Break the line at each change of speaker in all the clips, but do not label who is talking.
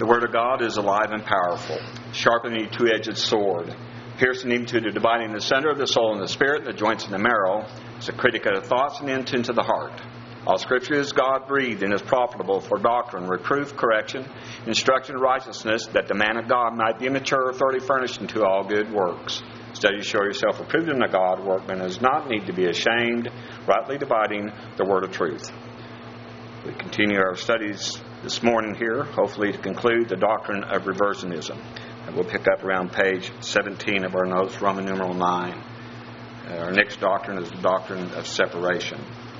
The Word of God is alive and powerful, sharpening a two-edged sword, piercing even to the dividing the center of the soul and the spirit, and the joints and the marrow. It's a critic of the thoughts and intent of the heart. All Scripture is God-breathed and is profitable for doctrine, reproof, correction, instruction, and righteousness, that the man of God might be mature, thoroughly furnished unto all good works. Study to show yourself approved unto God, workman does not need to be ashamed, rightly dividing the word of truth. We continue our studies this morning here, hopefully to conclude the doctrine of reversionism. And we'll pick up around page 17 of our notes, Roman numeral 9. Our next doctrine is the doctrine of separation.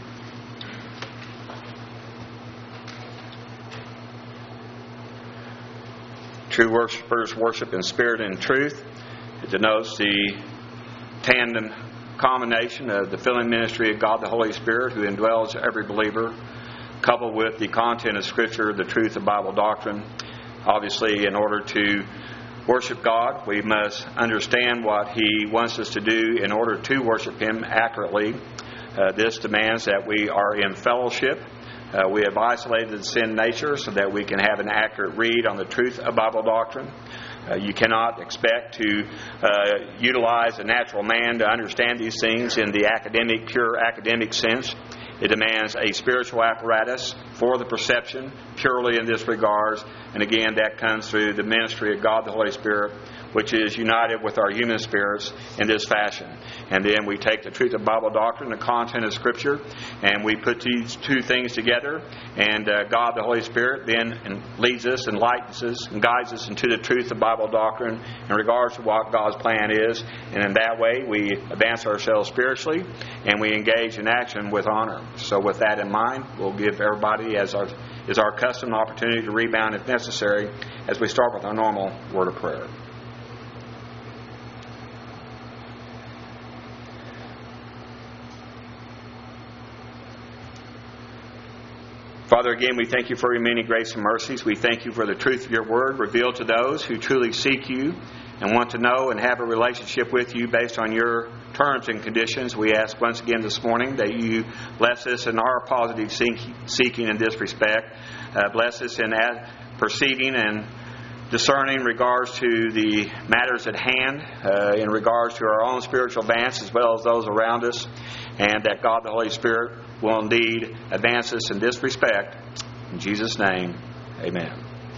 True worshipers worship in spirit and truth. It denotes the tandem combination of the filling ministry of God the Holy Spirit, who indwells every believer, coupled with the content of Scripture, the truth of Bible doctrine. Obviously, in order to worship God, we must understand what He wants us to do in order to worship Him accurately. This demands that we are in fellowship. We have isolated the sin nature so that we can have an accurate read on the truth of Bible doctrine. You cannot expect to utilize a natural man to understand these things in the pure academic sense. It demands a spiritual apparatus for the perception, purely in this regards. And again, that comes through the ministry of God the Holy Spirit, which is united with our human spirits in this fashion. And then we take the truth of Bible doctrine, the content of Scripture, and we put these two things together. And God the Holy Spirit then leads us, enlightens us, and guides us into the truth of Bible doctrine in regards to what God's plan is. And in that way, we advance ourselves spiritually, and we engage in action with honor. So with that in mind, we'll give everybody, as is our custom, an opportunity to rebound if necessary, as we start with our normal word of prayer. Father, again, we thank You for Your many grace and mercies. We thank You for the truth of Your word revealed to those who truly seek You and want to know and have a relationship with You based on Your terms and conditions. We ask once again this morning that You bless us in our positive seeking in this respect. Bless us in perceiving and discerning in regards to the matters at hand, in regards to our own spiritual advance as well as those around us, and that God the Holy Spirit will indeed advance us in this respect. In Jesus' name, amen.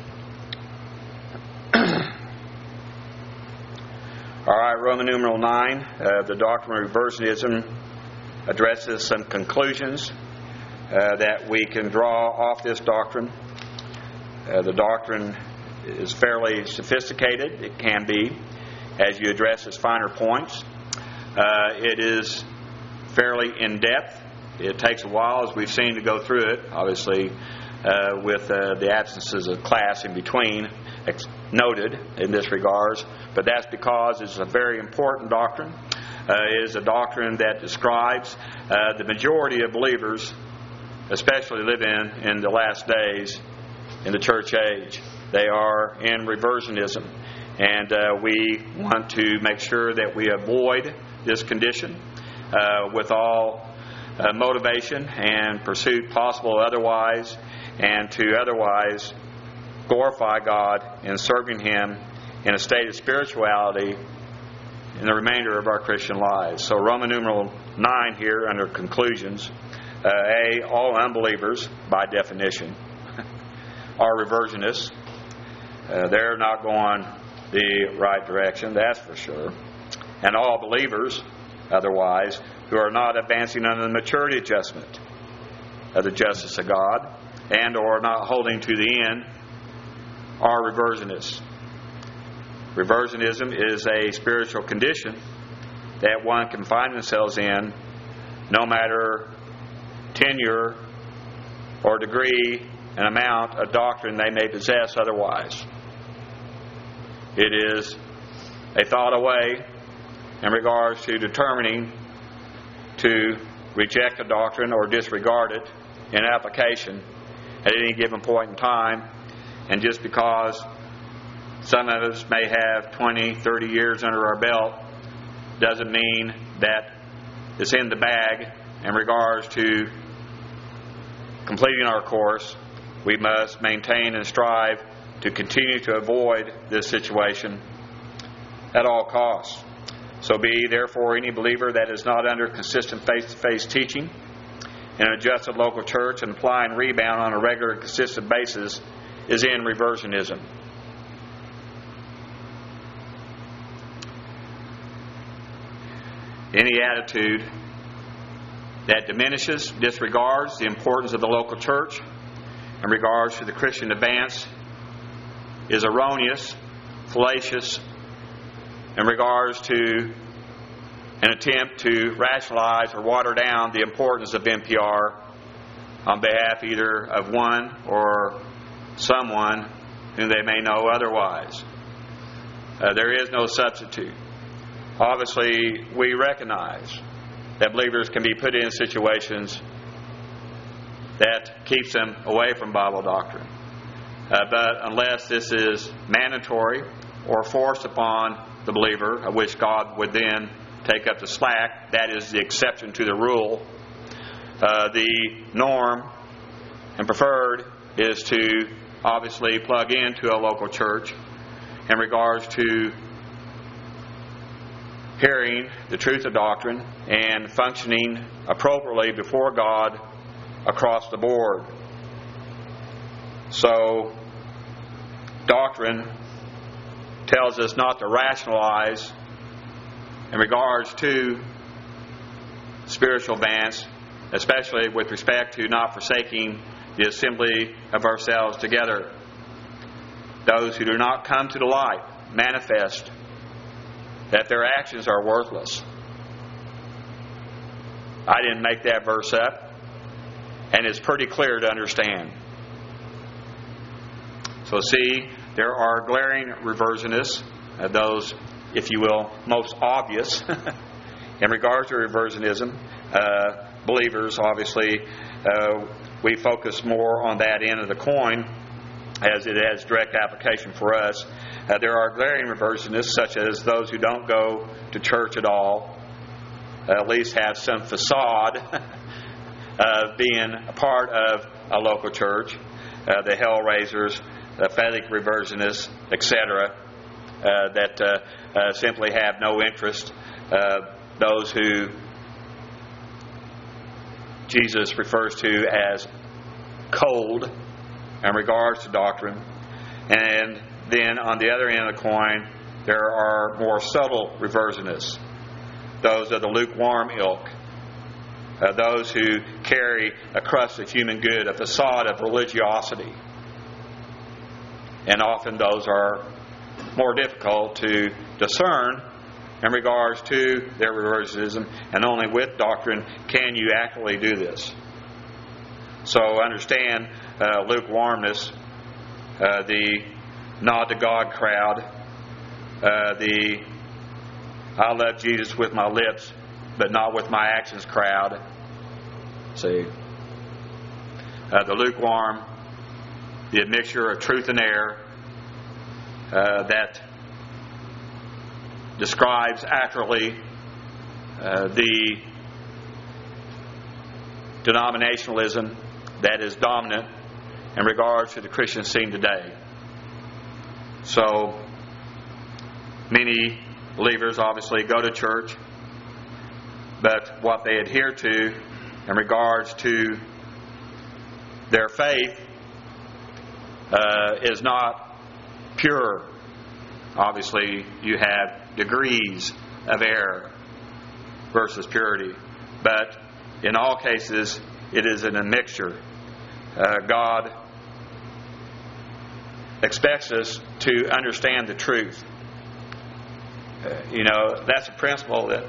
All right, Roman numeral 9, the doctrine of reversionism addresses some conclusions that we can draw off this doctrine. The doctrine is fairly sophisticated. It can be, as you address its finer points. It is fairly in-depth. It takes a while, as we've seen, to go through it, obviously, with the absences of class in between noted in this regards. But that's because it's a very important doctrine. It is a doctrine that describes the majority of believers, especially living in the last days in the church age. They are in reversionism. And we want to make sure that we avoid this condition with all motivation and pursuit possible otherwise, and to otherwise glorify God in serving Him in a state of spirituality in the remainder of our Christian lives. So Roman numeral 9 here under conclusions. All unbelievers, by definition, are reversionists. They're not going the right direction, that's for sure. And all believers, otherwise, who are not advancing under the maturity adjustment of the justice of God and or not holding to the end, are reversionists. Reversionism is a spiritual condition that one can find themselves in no matter tenure or degree and amount of doctrine they may possess otherwise. It is a thought away in regards to determining to reject a doctrine or disregard it in application at any given point in time. And just because some of us may have 20, 30 years under our belt doesn't mean that it's in the bag in regards to completing our course. We must maintain and strive to continue to avoid this situation at all costs. So be therefore any believer that is not under consistent face-to-face teaching in an adjusted local church and apply and rebound on a regular and consistent basis is in reversionism. Any attitude that diminishes, disregards the importance of the local church in regards to the Christian advance is erroneous, fallacious in regards to an attempt to rationalize or water down the importance of NPR on behalf either of one or someone whom they may know otherwise. There is no substitute. Obviously, we recognize that believers can be put in situations that keeps them away from Bible doctrine. But unless this is mandatory or forced upon the believer, of which God would then take up the slack, that is the exception to the rule. The norm and preferred is to obviously plug into a local church in regards to hearing the truth of doctrine and functioning appropriately before God across the board. So, doctrine tells us not to rationalize in regards to spiritual advance, especially with respect to not forsaking the assembly of ourselves together. Those who do not come to the light manifest that their actions are worthless. I didn't make that verse up, and it's pretty clear to understand. So see, there are glaring reversionists, those, if you will, most obvious in regards to reversionism. Believers, obviously, we focus more on that end of the coin as it has direct application for us. There are glaring reversionists, such as those who don't go to church at all, at least have some facade of being a part of a local church, the hellraisers, the phatic reversionists, etc., that simply have no interest, those who Jesus refers to as cold in regards to doctrine. And then on the other end of the coin, there are more subtle reversionists, those of the lukewarm ilk, those who carry a crust of human good, a facade of religiosity. And often those are more difficult to discern in regards to their reversionism, and only with doctrine can you actually do this. So understand lukewarmness, the nod to God crowd, the I love Jesus with my lips but not with my actions crowd. See, the lukewarm, the admixture of truth and error, that describes accurately the denominationalism that is dominant in regards to the Christian scene today. So, many believers obviously go to church, but what they adhere to in regards to their faith is not pure. Obviously, you have degrees of error versus purity. But in all cases, it is in a mixture. God expects us to understand the truth. That's a principle that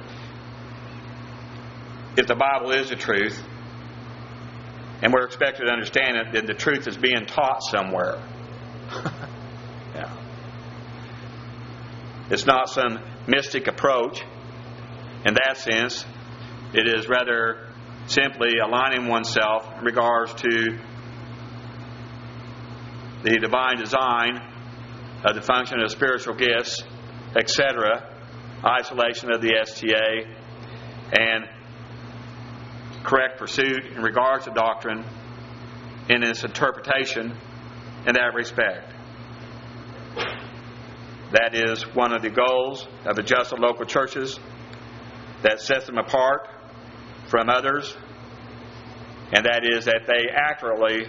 if the Bible is the truth, and we're expected to understand it, then the truth is being taught somewhere. Yeah. It's not some mystic approach. In that sense, it is rather simply aligning oneself in regards to the divine design of the function of spiritual gifts, etc., isolation of the STA, and correct pursuit in regards to doctrine in its interpretation in that respect. That is one of the goals of adjusted local churches that sets them apart from others, and that is that they accurately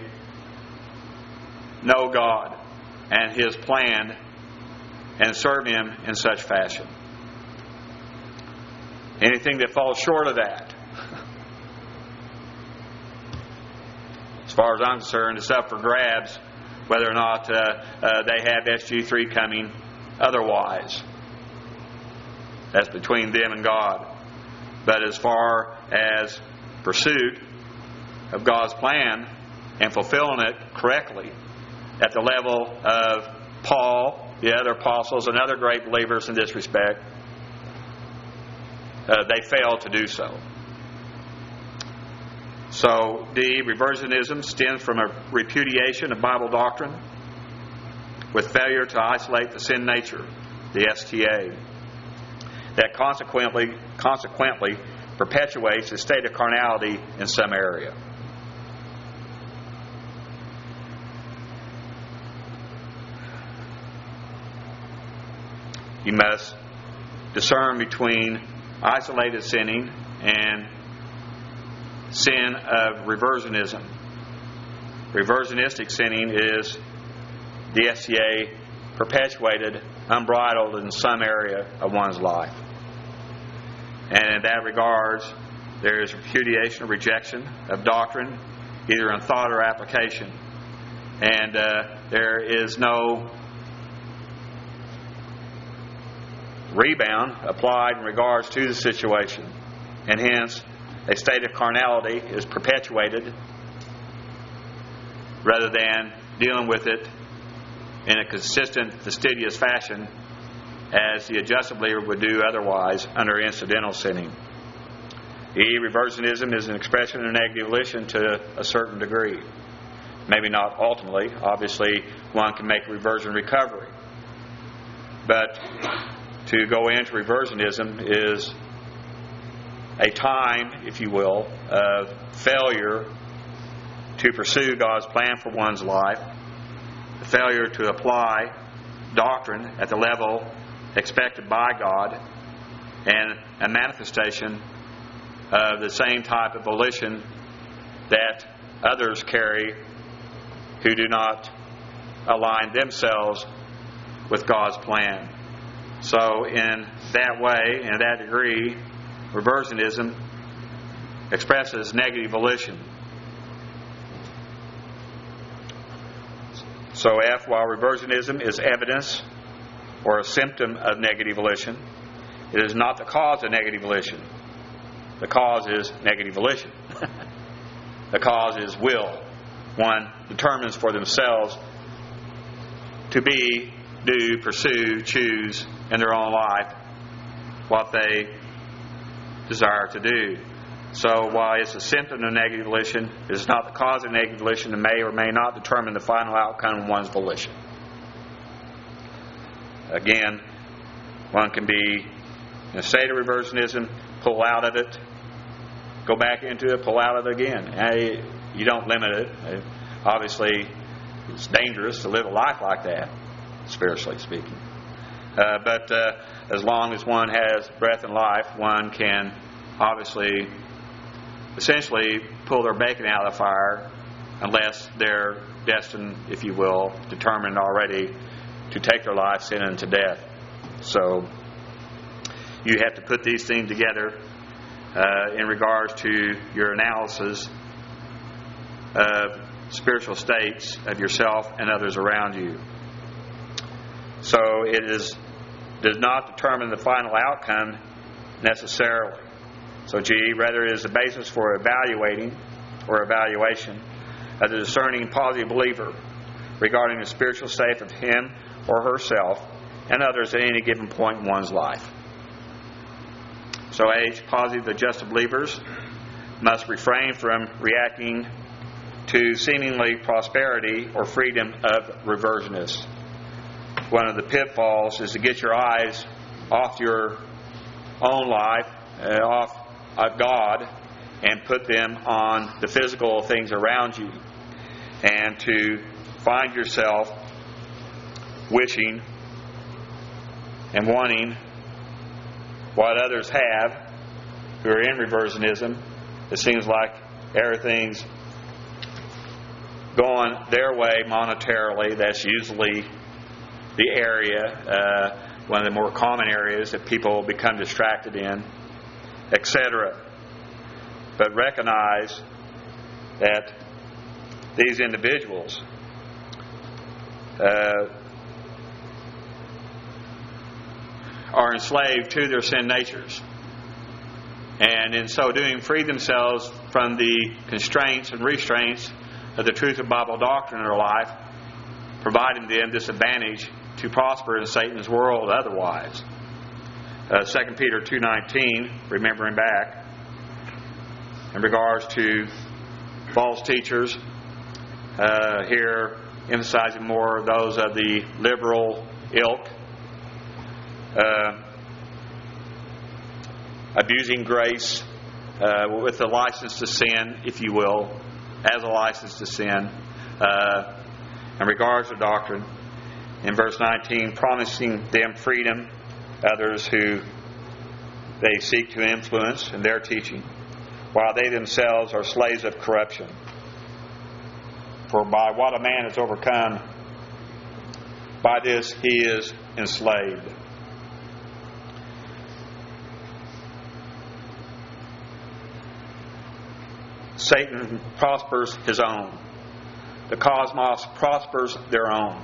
know God and His plan and serve Him in such fashion. Anything that falls short of that, as far as I'm concerned, is up for grabs, whether or not they have SG3 coming otherwise. That's between them and God. But as far as pursuit of God's plan and fulfilling it correctly at the level of Paul, the other apostles, and other great believers in this respect, they fail to do so. So, D, reversionism stems from a repudiation of Bible doctrine with failure to isolate the sin nature, the STA, that consequently perpetuates a state of carnality in some area. You must discern between isolated sinning and sin of reversionism. Reversionistic sinning is the STA perpetuated, unbridled in some area of one's life. And in that regards, there is repudiation or rejection of doctrine, either in thought or application. And there is no rebound applied in regards to the situation. And hence, a state of carnality is perpetuated rather than dealing with it in a consistent, fastidious fashion as the adjusted believer would do otherwise under incidental sinning. Reversionism is an expression of negative volition to a certain degree. Maybe not ultimately. Obviously, one can make reversion recovery. But to go into reversionism is a time, if you will, of failure to pursue God's plan for one's life, the failure to apply doctrine at the level expected by God, and a manifestation of the same type of volition that others carry who do not align themselves with God's plan. So in that way, in that degree, reversionism expresses negative volition. So F, while reversionism is evidence or a symptom of negative volition, it is not the cause of negative volition. The cause is negative volition. The cause is will. One determines for themselves to be, do, pursue, choose in their own life what they desire to do. So while it's a symptom of negative volition, it is not the cause of negative volition and may or may not determine the final outcome of one's volition. Again, one can be in a state of reversionism, pull out of it, go back into it, pull out of it again. You don't limit it. Obviously, it's dangerous to live a life like that, spiritually speaking. But as long as one has breath and life, one can obviously, essentially, pull their bacon out of the fire unless they're destined, if you will, determined already to take their life sin unto death. So you have to put these things together in regards to your analysis of spiritual states of yourself and others around you. So it does not determine the final outcome necessarily. So G, rather it is the basis for evaluating or evaluation of the discerning positive believer regarding the spiritual state of him or herself and others at any given point in one's life. So H, positive adjusted believers must refrain from reacting to seemingly prosperity or freedom of reversionists. One of the pitfalls is to get your eyes off your own life, off of God, and put them on the physical things around you, and to find yourself wishing and wanting what others have who are in reversionism. It seems like everything's going their way monetarily. That's usually the area, one of the more common areas that people become distracted in, etc. But recognize that these individuals are enslaved to their sin natures, and in so doing free themselves from the constraints and restraints of the truth of Bible doctrine in their life, providing them this advantage to prosper in Satan's world otherwise. 2 Peter 2:19, remembering back, in regards to false teachers, here emphasizing more those of the liberal ilk, abusing grace with a license to sin, if you will, as a license to sin, in regards to doctrine. In verse 19, promising them freedom, others who they seek to influence in their teaching, while they themselves are slaves of corruption. For by what a man is overcome, by this he is enslaved. Satan prospers his own. The cosmos prospers their own.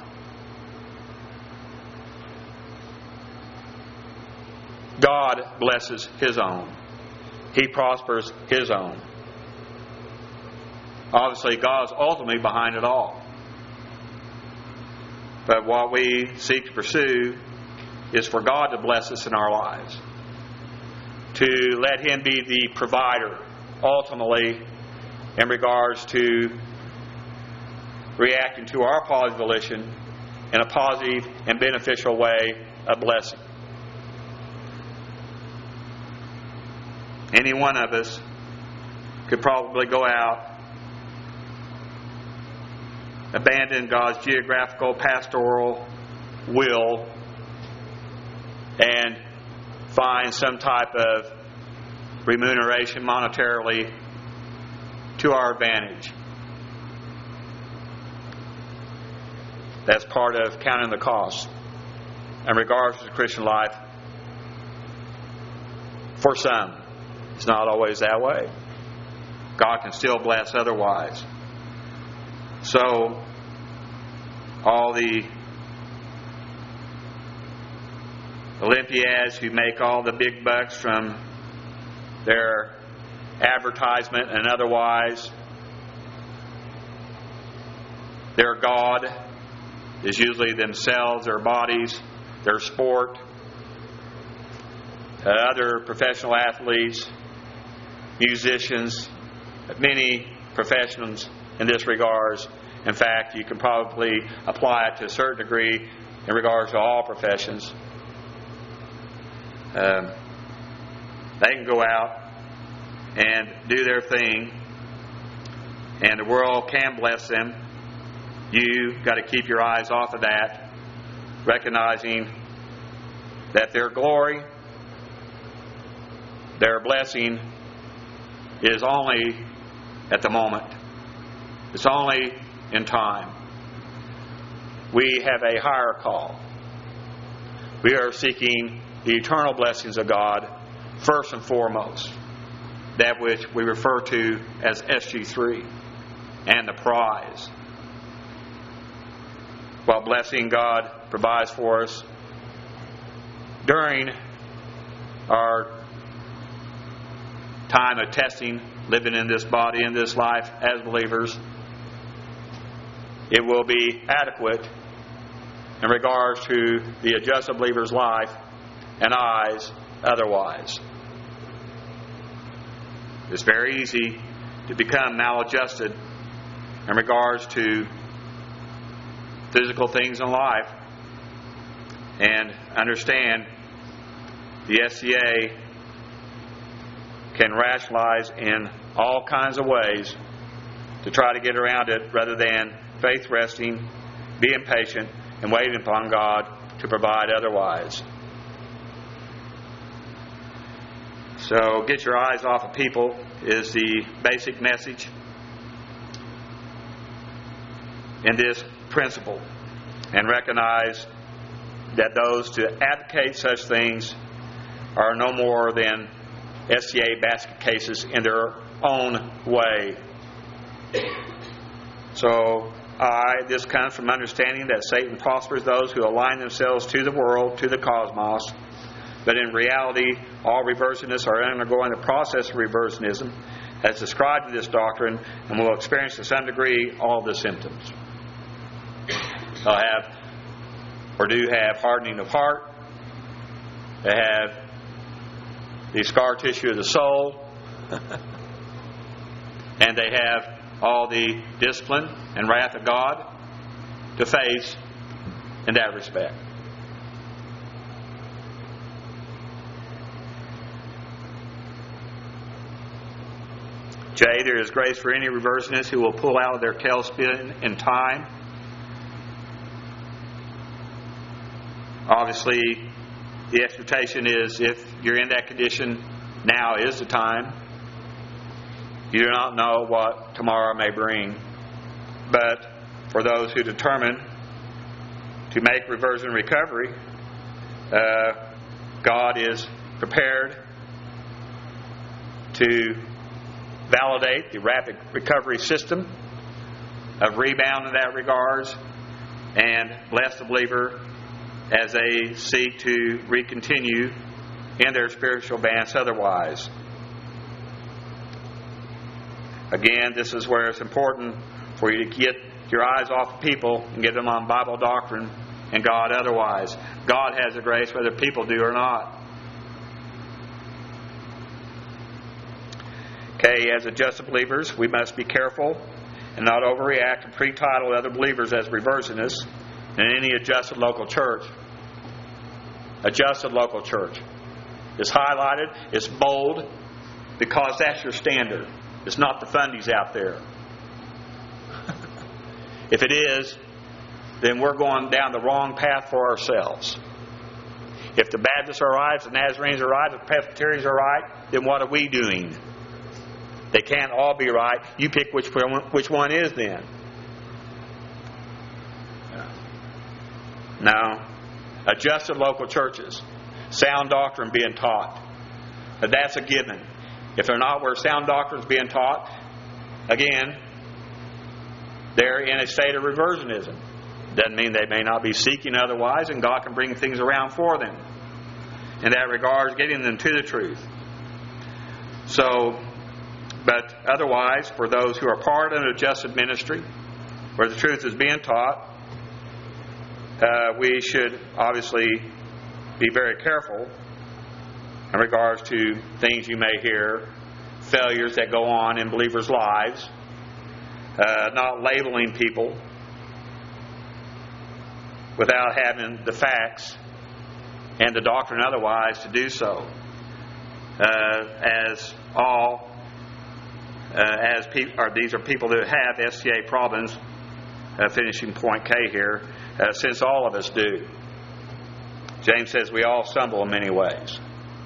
God blesses his own. He prospers his own. Obviously, God's ultimately behind it all. But what we seek to pursue is for God to bless us in our lives. To let Him be the provider, ultimately, in regards to reacting to our positive volition in a positive and beneficial way of blessing. Any one of us could probably go out, abandon God's geographical, pastoral will, and find some type of remuneration monetarily to our advantage. That's part of counting the cost. In regards to the Christian life, for some, it's not always that way. God can still bless otherwise. So, all the Olympiads who make all the big bucks from their advertisement and otherwise, their God is usually themselves, their bodies, their sport, other professional athletes, musicians, many professions in this regards. In fact, you can probably apply it to a certain degree in regards to all professions. They can go out and do their thing, and the world can bless them. You've got to keep your eyes off of that, recognizing that their glory, their blessing is only at the moment. It's only in time. We have a higher call. We are seeking the eternal blessings of God first and foremost, that which we refer to as SG3 and the prize. While blessing God provides for us during our time of testing, living in this body, in this life as believers, it will be adequate in regards to the adjusted believer's life and eyes otherwise. It's very easy to become maladjusted in regards to physical things in life, and understand the SCA can rationalize in all kinds of ways to try to get around it, rather than faith resting, being patient, and waiting upon God to provide otherwise. So get your eyes off of people is the basic message in this principle, and recognize that those to advocate such things are no more than SCA basket cases in their own way. So this comes from understanding that Satan prospers those who align themselves to the world, to the cosmos. But in reality, all reversionists are undergoing the process of reversionism as described in this doctrine, and will experience to some degree all the symptoms. They'll have, or do have, hardening of heart. They have the scar tissue of the soul. And they have all the discipline and wrath of God to face in that respect. J, there is grace for any reversionist who will pull out of their tailspin in time. Obviously, the expectation is if you're in that condition, now is the time. You do not know what tomorrow may bring. But for those who determine to make reversion recovery, God is prepared to validate the rapid recovery system of rebound in that regards, and bless the believer as they seek to recontinue in their spiritual advance otherwise. Again, this is where it's important for you to get your eyes off of people and get them on Bible doctrine and God otherwise. God has a grace whether people do or not. Okay, as adjusted believers, we must be careful and not overreact and pre-title other believers as reversionists in any adjusted local church. Adjusted local church. It's highlighted, it's bold, because that's your standard. It's not the fundies out there. If it is, then we're going down the wrong path for ourselves. If the Baptists are right, if the Nazarenes are right, if the Presbyterians are right, then what are we doing? They can't all be right. You pick which one is then. No. Adjusted local churches. Sound doctrine being taught. That's a given. If they're not where sound doctrine is being taught, again, they're in a state of reversionism. Doesn't mean they may not be seeking otherwise, and God can bring things around for them. In that regard, getting them to the truth. So, but otherwise, for those who are part of an adjusted ministry, where the truth is being taught, we should obviously be very careful in regards to things you may hear, failures that go on in believers' lives, not labeling people without having the facts and the doctrine otherwise to do so. These are people that have SCA problems, finishing point K here, since all of us do. James says we all stumble in many ways.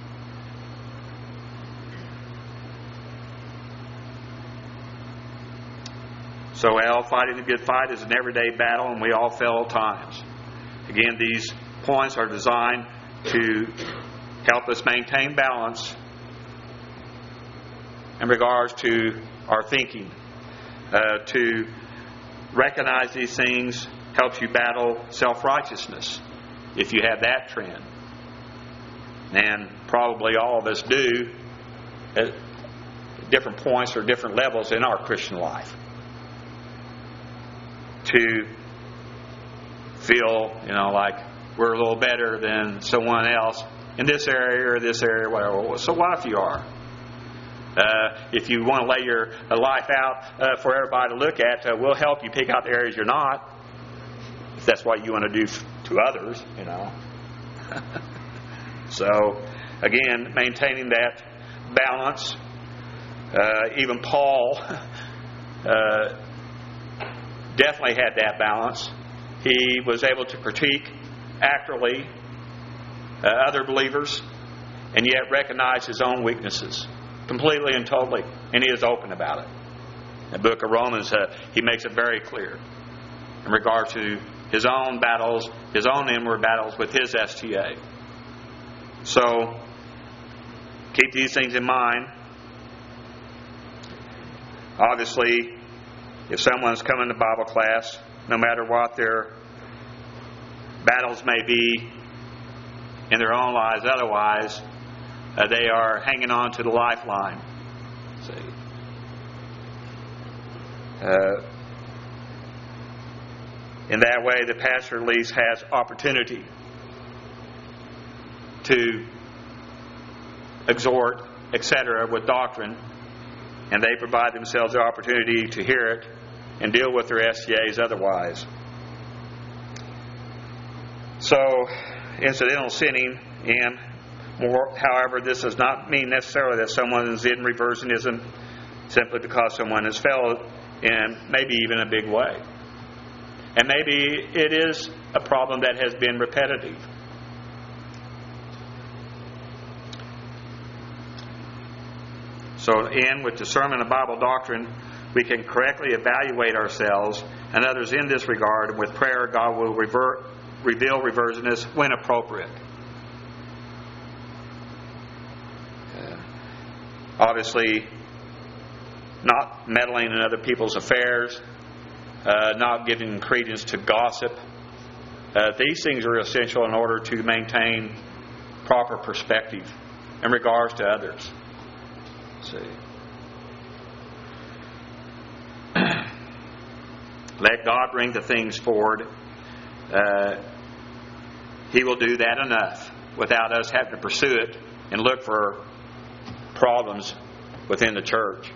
So fighting a good fight is an everyday battle, and we all fail at times. Again, these points are designed to help us maintain balance in regards to our thinking. To recognize these things helps you battle self-righteousness, if you have that trend. And probably all of us do at different points or different levels in our Christian life. To feel, like we're a little better than someone else in this area or this area, whatever. So what if you are? If you want to lay your life out for everybody to look at, we'll help you pick out the areas you're not. If that's what you want to do to others, So, again, maintaining that balance. Even Paul definitely had that balance. He was able to critique accurately other believers and yet recognize his own weaknesses completely and totally, and he is open about it. In the book of Romans, he makes it very clear in regard to his own battles, his own inward battles with his STA. So, keep these things in mind. Obviously, if someone's coming to Bible class, no matter what their battles may be in their own lives otherwise, they are hanging on to the lifeline. See? In that way, the pastor at least has opportunity to exhort, etc., with doctrine, and they provide themselves the opportunity to hear it and deal with their STAs otherwise. So, incidental sinning, and more, however, this does not mean necessarily that someone is in reversionism simply because someone has failed in maybe even a big way. And maybe it is a problem that has been repetitive. So, with discernment of Bible doctrine, we can correctly evaluate ourselves and others in this regard, and with prayer, God will reveal reversionists when appropriate. Obviously, not meddling in other people's affairs, not giving credence to gossip. These things are essential in order to maintain proper perspective in regards to others. See. Let God bring the things forward. He will do that enough without us having to pursue it and look for problems within the church.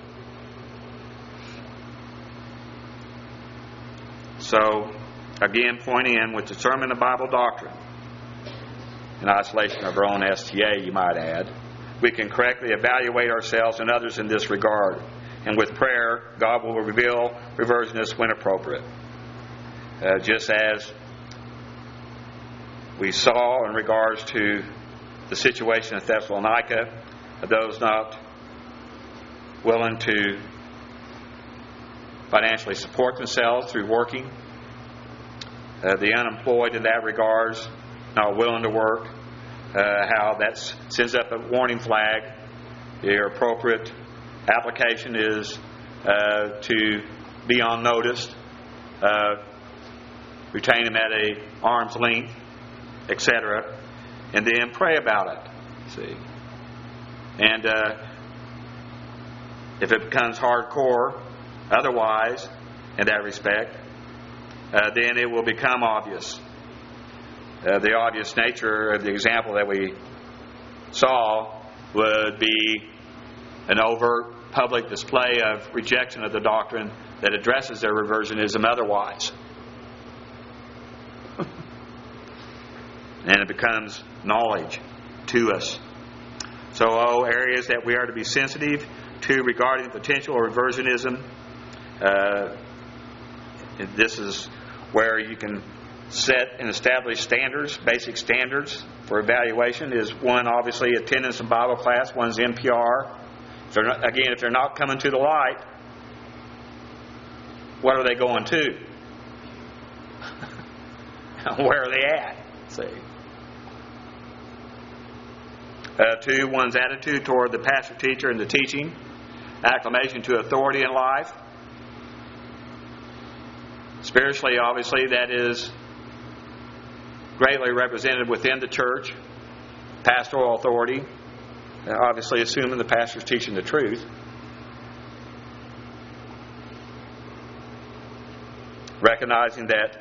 So, again, pointing in with discernment of Bible doctrine, in isolation of our own STA, you might add, we can correctly evaluate ourselves and others in this regard. And with prayer, God will reveal reversionists when appropriate. Just as we saw in regards to the situation at Thessalonica, those not willing to financially support themselves through working, the unemployed in that regards, not willing to work, how that sends up a warning flag. The appropriate application is to be on notice, retain them at a arm's length, etc., and then pray about it. See, and if it becomes hardcore, otherwise, in that respect, then it will become obvious. The obvious nature of the example that we saw would be an overt public display of rejection of the doctrine that addresses their reversionism otherwise. And it becomes knowledge to us. So, areas that we are to be sensitive to regarding the potential of reversionism. This is where you can set and establish standards, basic standards for evaluation. Is one, obviously, attendance in Bible class. One's NPR. If they're not coming to the light, what are they going to? Where are they at? See. 2, one's attitude toward the pastor, teacher, and the teaching. Acclamation to authority in life. Spiritually, obviously, that is greatly represented within the church. Pastoral authority. Obviously, assuming the pastor's teaching the truth. Recognizing that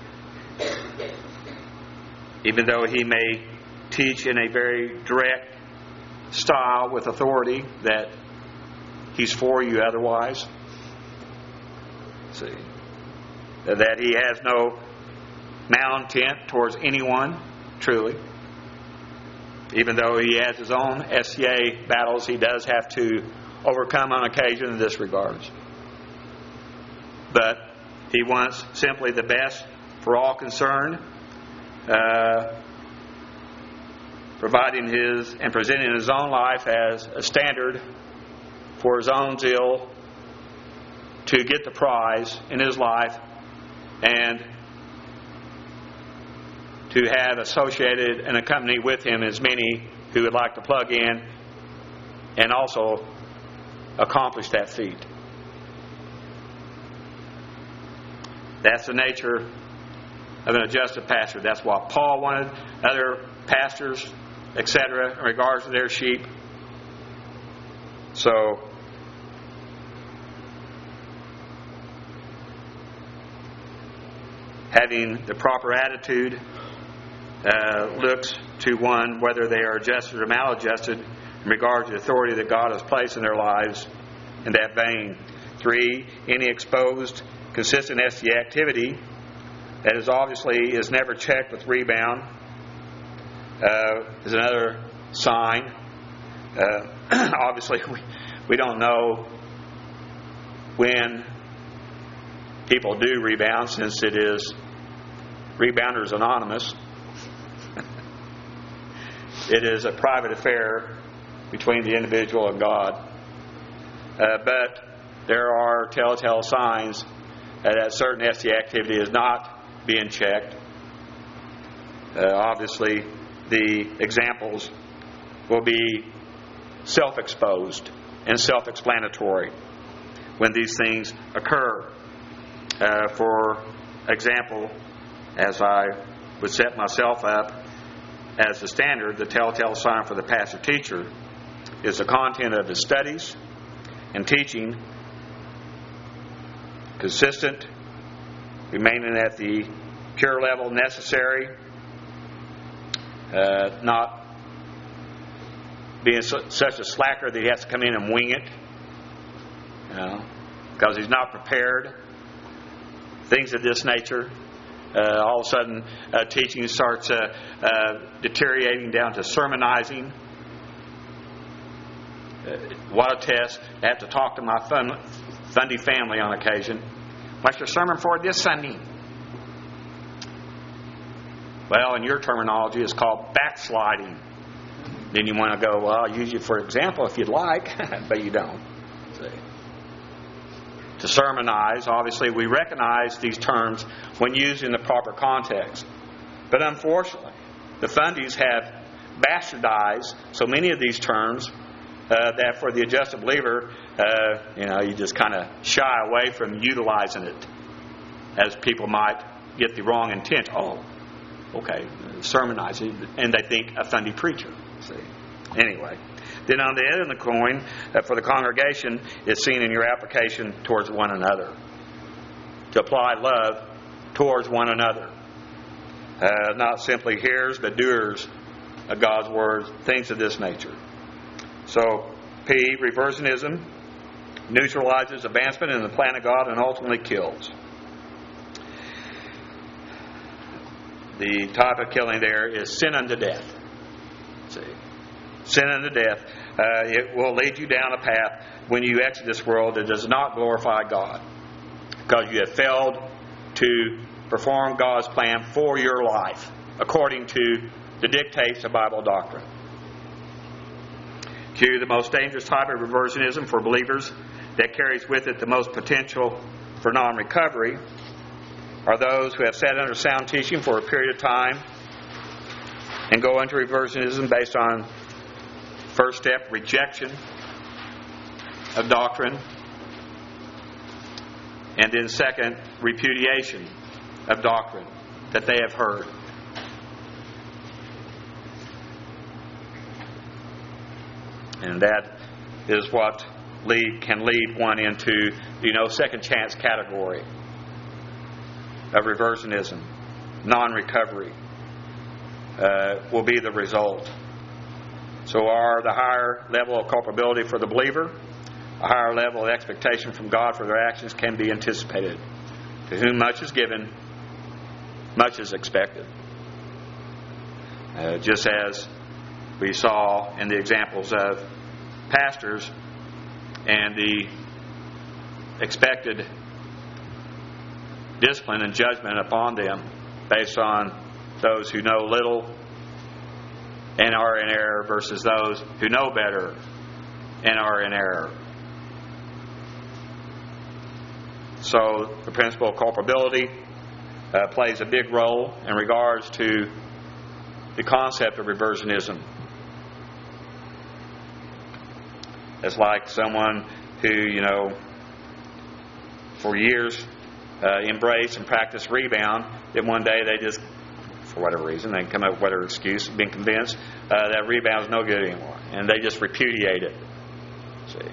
even though he may teach in a very direct style with authority, that he's for you otherwise. See, that he has no malintent towards anyone, truly. Even though he has his own SCA battles, he does have to overcome on occasion in this regard. But he wants simply the best for all concerned. providing his and presenting his own life as a standard for his own zeal to get the prize in his life and to have associated and accompanied with him as many who would like to plug in and also accomplish that feat. That's the nature of an adjusted pastor. That's what Paul wanted other pastors, etc., in regards to their sheep. So, having the proper attitude looks to one whether they are adjusted or maladjusted in regard to the authority that God has placed in their lives in that vein. 3, any exposed consistent ST activity that is never checked with rebound is another sign. Obviously, we don't know when people do rebound, since it is Rebounders Anonymous. It is a private affair between the individual and God. But there are telltale signs that certain ST activity is not being checked. Obviously, the examples will be self-exposed and self-explanatory when these things occur. For example, as I would set myself up as the standard, the telltale sign for the pastor-teacher is the content of his studies and teaching consistent, remaining at the pure level necessary, not being such a slacker that he has to come in and wing it, because he's not prepared. Things of this nature. All of a sudden, teaching starts deteriorating down to sermonizing. What a test. I have to talk to my Sunday family on occasion. What's your sermon for this Sunday? Well, in your terminology, it's called backsliding. Then you want to go, well, I'll use you for example if you'd like, but you don't. See? To sermonize, obviously, we recognize these terms when used in the proper context. But unfortunately, the fundies have bastardized so many of these terms that for the adjusted believer, you just kind of shy away from utilizing it, as people might get the wrong intent. Oh, okay, sermonize it, and they think a Sunday preacher. See, anyway. Then on the end of the coin, for the congregation, is seen in your application towards one another. To apply love towards one another. Not simply hearers, but doers of God's Word, things of this nature. So, P, reversionism, neutralizes advancement in the plan of God and ultimately kills. The type of killing there is sin unto death. See? Sin unto death. It will lead you down a path when you exit this world that does not glorify God, because you have failed to perform God's plan for your life according to the dictates of Bible doctrine. Q, the most dangerous type of reversionism for believers that carries with it the most potential for non-recovery are those who have sat under sound teaching for a period of time and go into reversionism based on first step, rejection of doctrine, and then second, repudiation of doctrine that they have heard. And that is what can lead one into, second chance category of reversionism. Non-recovery will be the result. So the higher level of culpability for the believer, a higher level of expectation from God for their actions can be anticipated. To whom much is given, much is expected. Just as we saw in the examples of pastors and the expected discipline and judgment upon them based on those who know little and are in error versus those who know better and are in error. So the principle of culpability plays a big role in regards to the concept of reversionism. It's like someone who, for years embraced and practiced rebound, then one day they just, for whatever reason, they come up with whatever excuse, been convinced that rebound is no good anymore, and they just repudiate it. See,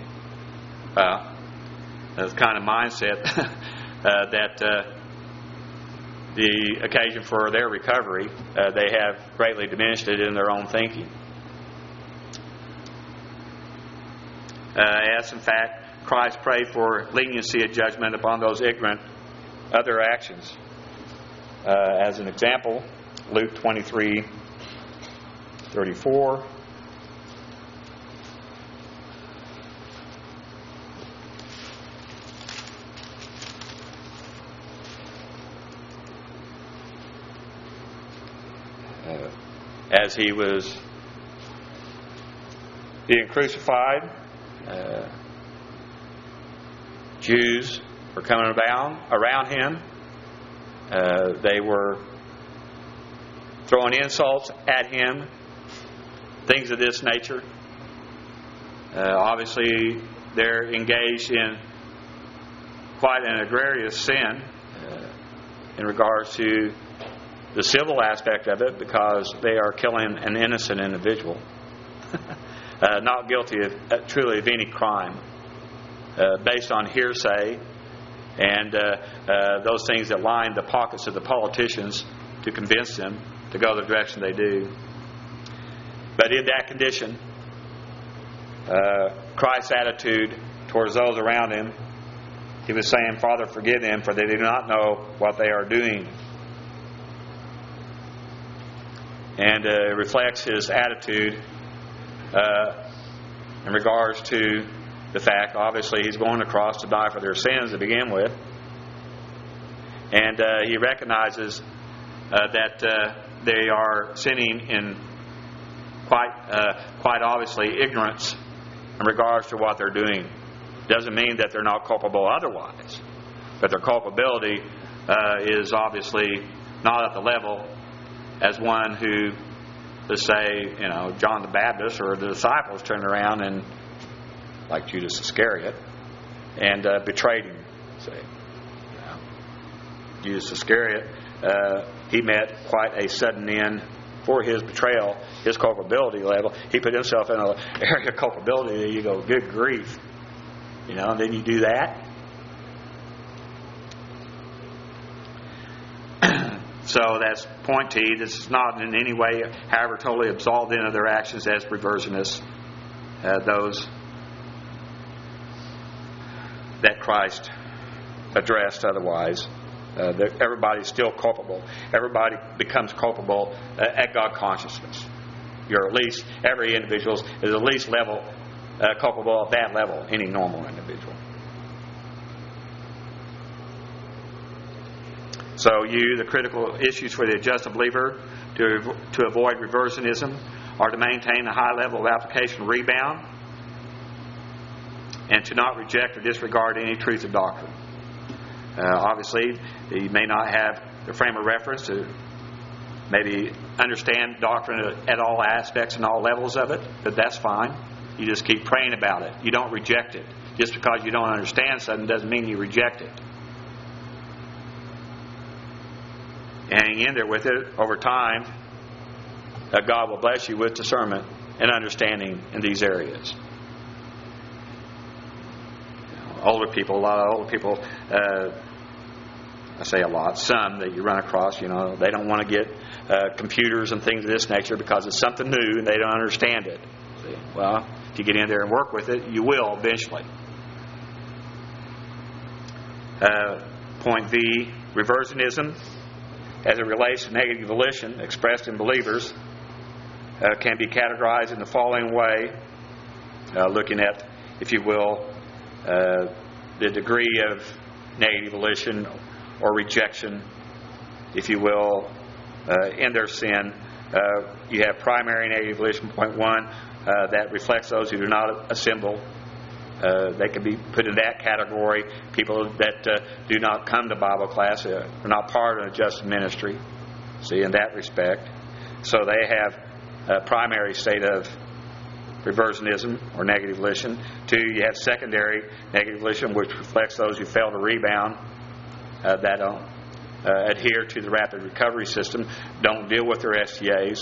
that's the kind of mindset that the occasion for their recovery, they have greatly diminished it in their own thinking. As in fact, Christ prayed for leniency of judgment upon those ignorant other actions. As an example, Luke 23:34. As he was being crucified, Jews were coming around him. They were throwing insults at him, things of this nature. Obviously, they're engaged in quite an egregious sin in regards to the civil aspect of it, because they are killing an innocent individual, not guilty of truly of any crime, based on hearsay and those things that line the pockets of the politicians to convince them to go the direction they do. But in that condition, Christ's attitude towards those around him, he was saying, "Father, forgive them, for they do not know what they are doing." And it reflects his attitude in regards to the fact, obviously, he's going across to die for their sins to begin with. And he recognizes that they are sinning in quite obviously ignorance in regards to what they're doing. Doesn't mean that they're not culpable otherwise, but their culpability is obviously not at the level as one who, let's say, John the Baptist or the disciples turned around and, like Judas Iscariot, and betrayed him. See, Judas Iscariot, he met quite a sudden end for his betrayal, his culpability level. He put himself in an area of culpability that you go, good grief, and then you do that. So that's point T. This is not in any way, however, totally absolved them of their actions as reversionists, those that Christ addressed otherwise. Everybody's still culpable. Everybody becomes culpable at God consciousness. Every individual is at least level culpable at that level, any normal individual. So the critical issues for the adjusted believer to avoid reversionism are to maintain a high level of application of rebound and to not reject or disregard any truth of doctrine. Obviously, you may not have the frame of reference to maybe understand doctrine at all aspects and all levels of it, but that's fine. You just keep praying about it. You don't reject it. Just because you don't understand something doesn't mean you reject it. Hang in there with it over time. God will bless you with discernment and understanding in these areas. A lot of older people, I say a lot, some that you run across, they don't want to get computers and things of this nature because it's something new and they don't understand it. See? Well, if you get in there and work with it, you will eventually. Point V, reversionism, as it relates to negative volition expressed in believers, can be categorized in the following way, looking at, if you will, the degree of negative volition or rejection, if you will, in their sin You have primary negative volition, point 1, that reflects those who do not assemble. They can be put in that category. People that do not come to Bible class are not part of an adjusted ministry. See, in that respect. So they have a primary state of reversionism or negative volition. 2, you have secondary negative volition, which reflects those who fail to rebound, that don't adhere to the rapid recovery system, don't deal with their STAs.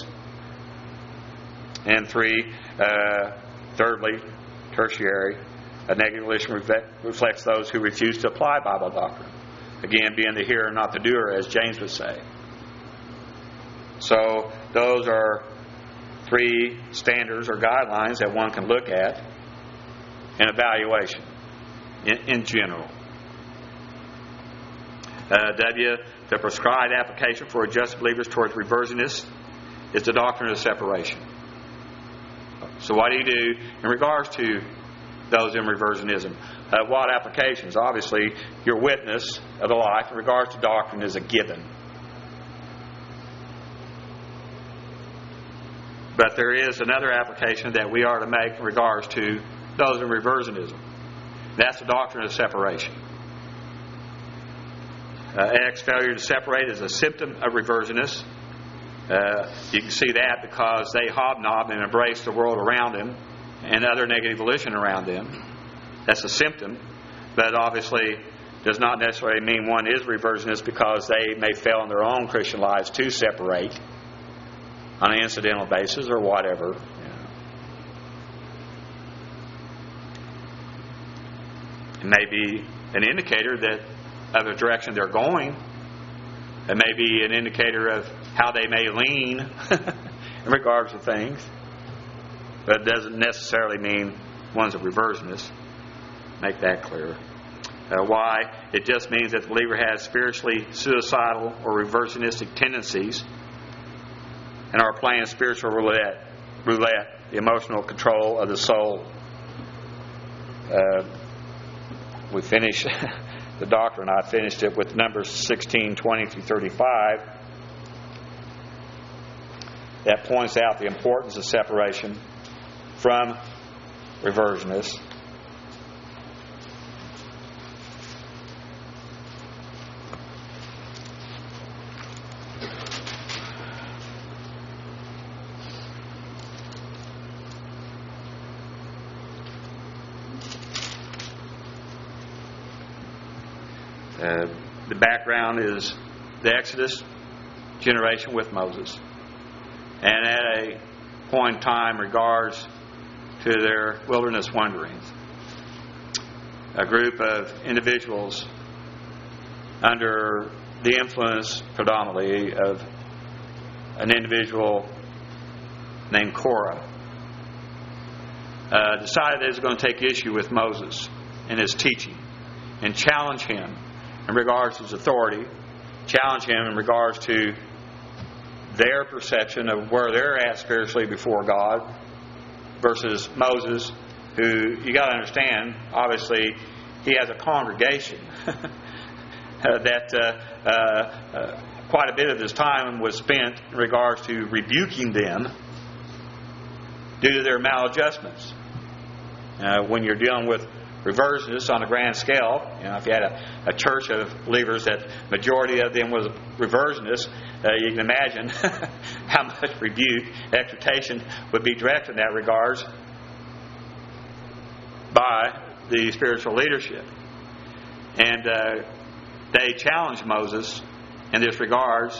And 3, thirdly, tertiary, a negative volition reflects those who refuse to apply Bible doctrine. Again, being the hearer, not the doer, as James would say. So those are 3 standards or guidelines that one can look at in evaluation in general. W, the prescribed application for adjusted believers towards reversionists is the doctrine of separation. So what do you do in regards to those in reversionism? What applications? Obviously, your witness of the life in regards to doctrine is a given. But there is another application that we are to make in regards to those in reversionism. That's the doctrine of separation. X, failure to separate, is a symptom of reversionists. You can see that because they hobnob and embrace the world around them and other negative volition around them. That's a symptom, but obviously does not necessarily mean one is reversionist, because they may fail in their own Christian lives to separate on an incidental basis or whatever. It may be an indicator that of the direction they're going. It may be an indicator of how they may lean in regards to things. But it doesn't necessarily mean one's a reversionist. Make that clear. Why? It just means that the believer has spiritually suicidal or reversionistic tendencies and are playing spiritual roulette, the emotional control of the soul. We finish the doctrine. I finished it with Numbers 16:20 through 35. That points out the importance of separation from reversionists. The background is the Exodus generation with Moses. And at a point in time, regards to their wilderness wanderings, a group of individuals under the influence predominantly of an individual named Korah decided they was going to take issue with Moses and his teaching and challenge him in regards to his authority, challenge him in regards to their perception of where they're at spiritually before God versus Moses, who, you got to understand, obviously he has a congregation that quite a bit of his time was spent in regards to rebuking them due to their maladjustments. When you're dealing with reversionists on a grand scale, if you had a church of believers that majority of them was reversionists, you can imagine how much rebuke, exhortation would be directed in that regards by the spiritual leadership. And they challenged Moses in this regards.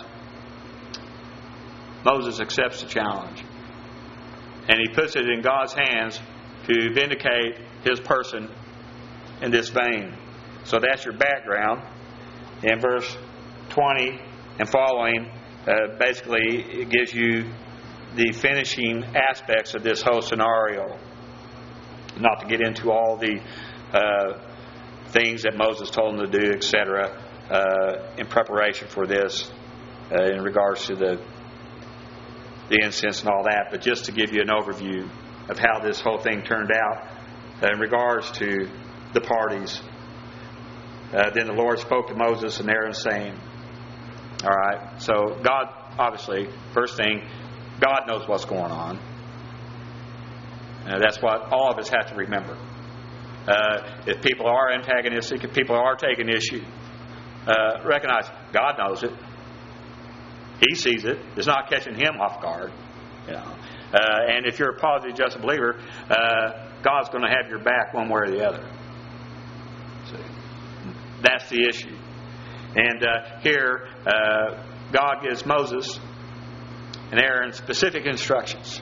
Moses accepts the challenge, and he puts it in God's hands to vindicate his person in this vein. So that's your background. In verse 20 and following, basically it gives you the finishing aspects of this whole scenario. Not to get into all the things that Moses told them to do, etc., in preparation for this, in regards to the incense and all that, but just to give you an overview of how this whole thing turned out in regards to the parties. Then the Lord spoke to Moses and Aaron, saying, all right, so God, obviously, first thing, God knows what's going on. That's what all of us have to remember. If people are antagonistic, if people are taking issue, recognize God knows it. He sees it. It's not catching Him off guard. And if you're a positive, just believer, God's going to have your back one way or the other. See? That's the issue. And here, God gives Moses and Aaron specific instructions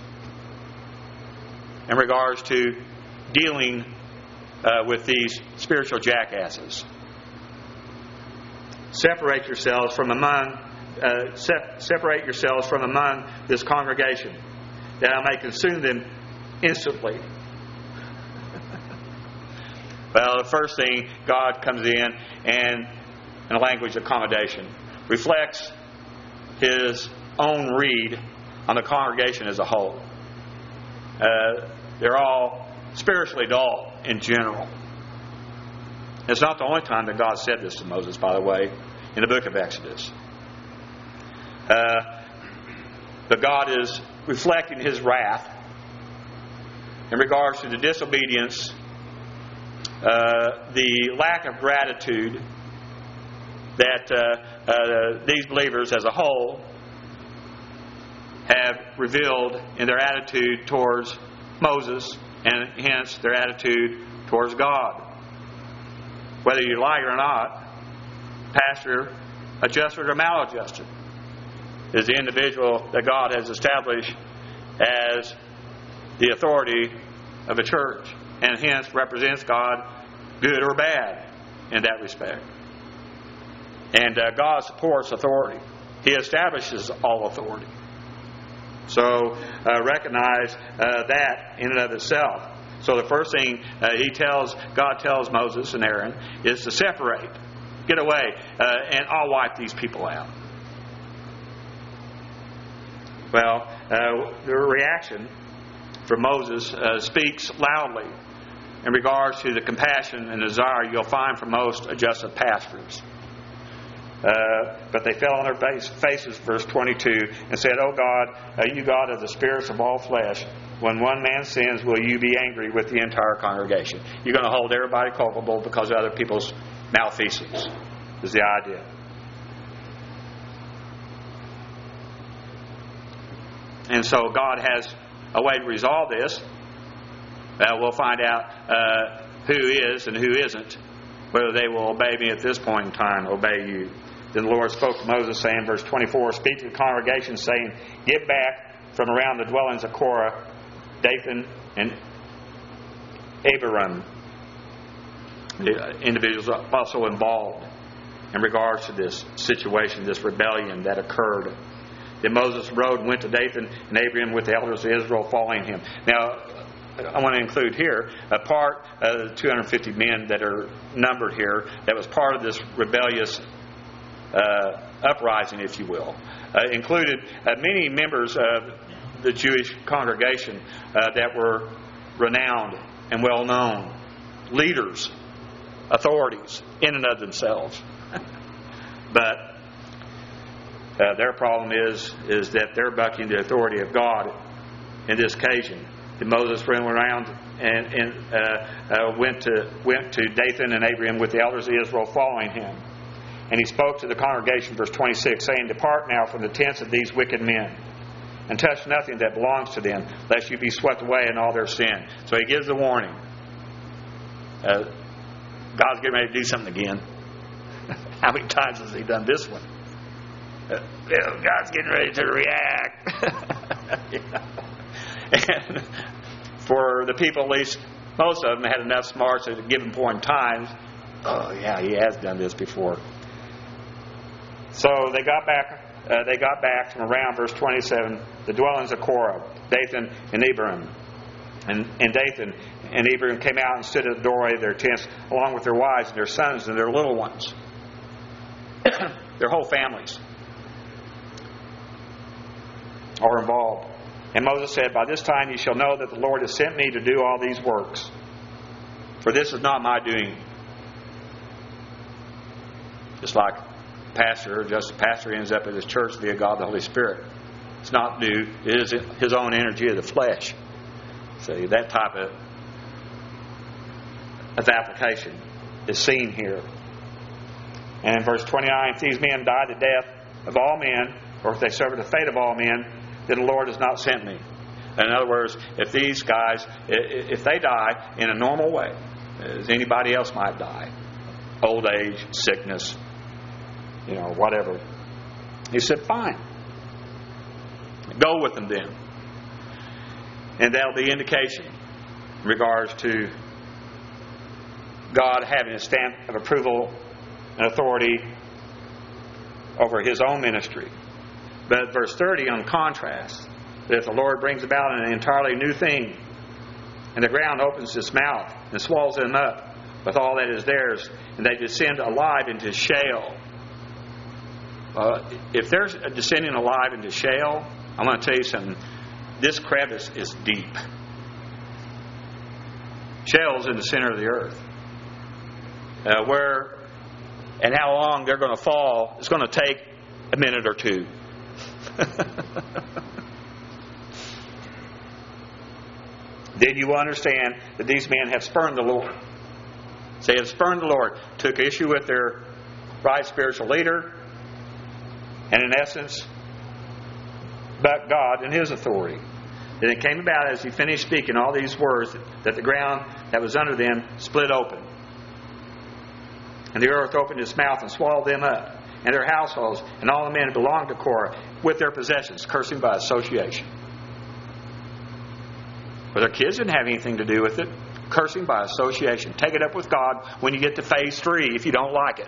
in regards to dealing with these spiritual jackasses. Separate yourselves from among this congregation, that I may consume them instantly. Well, the first thing, God comes in and, in a language of accommodation, reflects His own read on the congregation as a whole. They're all spiritually dull in general. It's not the only time that God said this to Moses, by the way, in the book of Exodus. But God is reflecting His wrath in regards to the disobedience, the lack of gratitude that these believers as a whole have revealed in their attitude towards Moses, and hence their attitude towards God. Whether you like it or not, pastor, adjusted or maladjusted, is the individual that God has established as the authority of a church, and hence represents God, good or bad, in that respect. And God supports authority. He establishes all authority. So recognize that in and of itself. So the first thing God tells Moses and Aaron is to separate, get away, and I'll wipe these people out. Well, the reaction from Moses speaks loudly in regards to the compassion and desire you'll find from most adjusted pastors. But they fell on their faces, verse 22, and said, "O God, you God of the spirits of all flesh, when one man sins, will you be angry with the entire congregation?" You're going to hold everybody culpable because of other people's malfeasance, is the idea. And so God has a way to resolve this. We'll find out who is and who isn't, whether they will obey me at this point in time, obey you. Then the Lord spoke to Moses, saying, verse 24, "Speak to the congregation, saying, Get back from around the dwellings of Korah, Dathan, and Abiram." The individuals are also involved in regards to this situation, this rebellion that occurred. Then Moses rode and went to Dathan and Abiram with the elders of Israel following him. Now, I want to include here a part of the 250 men that are numbered here that was part of this rebellious uprising, if you will. Included many members of the Jewish congregation that were renowned and well known, leaders, authorities in and of themselves. But their problem is that they're bucking the authority of God in this occasion. And Moses ran around and went to Dathan and Abiram with the elders of Israel following him. And he spoke to the congregation, verse 26, saying, "Depart now from the tents of these wicked men, and touch nothing that belongs to them, lest you be swept away in all their sin." So he gives a warning. God's getting ready to do something again. How many times has He done this one? God's getting ready to react. And for the people, at least most of them, had enough smarts at a given point in time. Oh yeah, He has done this before. So they got back from around, verse 27, the dwellings of Korah, Dathan and Abiram. And Dathan and Abiram came out and stood at the doorway of their tents, along with their wives and their sons and their little ones. Their whole families are involved. And Moses said, "By this time you shall know that the Lord has sent me to do all these works. For this is not my doing." Just like pastor ends up at his church via God the Holy Spirit. It's not due to his own energy of the flesh. See, that type of application is seen here. And in verse 29, if these men die the death of all men, or if they suffer the fate of all men, then the Lord has not sent me. In other words, if these guys, if they die in a normal way, as anybody else might die, old age, sickness, whatever, he said, fine. Go with them then. And that'll be indication in regards to God having a stamp of approval and authority over His own ministry. But verse 30, on contrast, that if the Lord brings about an entirely new thing, and the ground opens its mouth and swallows them up with all that is theirs, and they descend alive into Sheol. If there's a descending alive into Sheol, I'm going to tell you something. This crevice is deep. Sheol's in the center of the earth. Where and how long they're going to fall, it's going to take a minute or two. Then you understand that these men have spurned the Lord. They have spurned the Lord, took issue with their right spiritual leader, and in essence, but God and His authority. Then it came about as He finished speaking all these words that the ground that was under them split open. And the earth opened its mouth and swallowed them up, and their households, and all the men who belonged to Korah, with their possessions, cursing by association. But their kids didn't have anything to do with it. Cursing by association. Take it up with God when you get to phase 3 if you don't like it.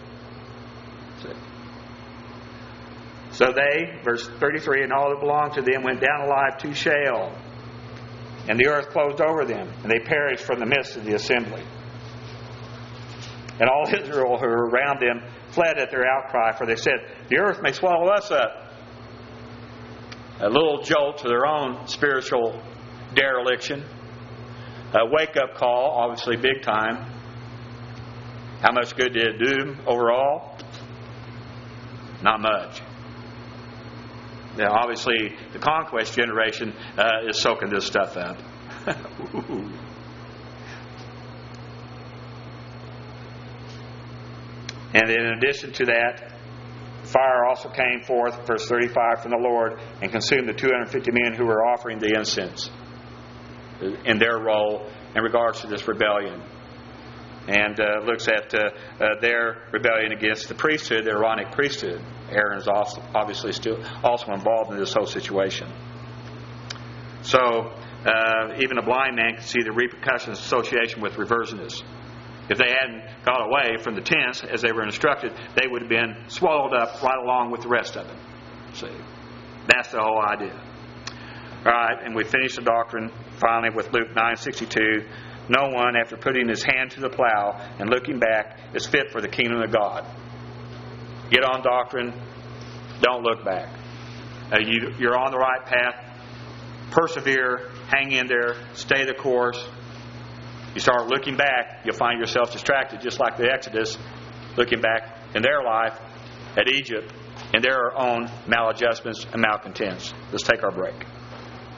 So they, verse 33, and all that belonged to them went down alive to Sheol. And the earth closed over them, and they perished from the midst of the assembly. And all Israel who were around them fled at their outcry, for they said, the earth may swallow us up. A little jolt to their own spiritual dereliction. A wake-up call, obviously big time. How much good did it do them overall? Not much. Now, obviously, the conquest generation is soaking this stuff up. And in addition to that, fire also came forth, verse 35, from the Lord, and consumed the 250 men who were offering the incense in their role in regards to this rebellion. And looks at their rebellion against the priesthood, the Aaronic priesthood. Aaron is also obviously still also involved in this whole situation. So even a blind man can see the repercussions association with reversionists. If they hadn't got away from the tents as they were instructed, they would have been swallowed up right along with the rest of it. See, that's the whole idea. All right, and we finish the doctrine finally with Luke 9:62. No one, after putting his hand to the plow and looking back, is fit for the kingdom of God. Get on doctrine. Don't look back. You're on the right path. Persevere. Hang in there. Stay the course. You start looking back, you'll find yourself distracted, just like the Exodus, looking back in their life at Egypt and their own maladjustments and malcontents. Let's take our break.